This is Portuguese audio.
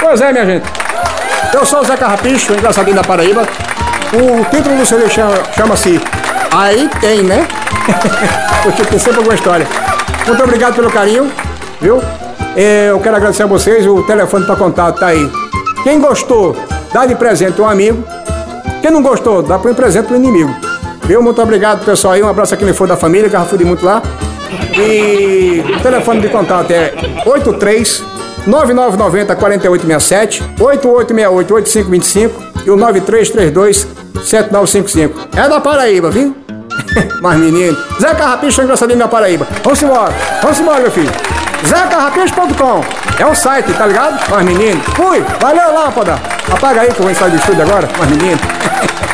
Pois é, minha gente. Eu sou o Zé Carrapicho, o engraçadinho da Paraíba. O título do CD chama-se Aí Tem, né? Porque tem sempre alguma história. Muito obrigado pelo carinho, viu? Eu quero agradecer a vocês. O telefone para contato tá aí. Quem gostou, dá de presente um amigo. Quem não gostou, dá para um presente pro inimigo. Viu? Muito obrigado, pessoal aí. Um abraço a quem for da família, que já fui muito lá. E o telefone de contato é 83-9990-4867, 8868-8525 e o 9332-7955. É da Paraíba, viu? Mas menino, Zé Carrapicho, engraçadinho da Paraíba. Vamos embora, meu filho. ZéCarrapicho.com é o site, tá ligado? Mas menino, fui, valeu, Lâmpada. Apaga aí que eu vou sair do estúdio agora, mas menino.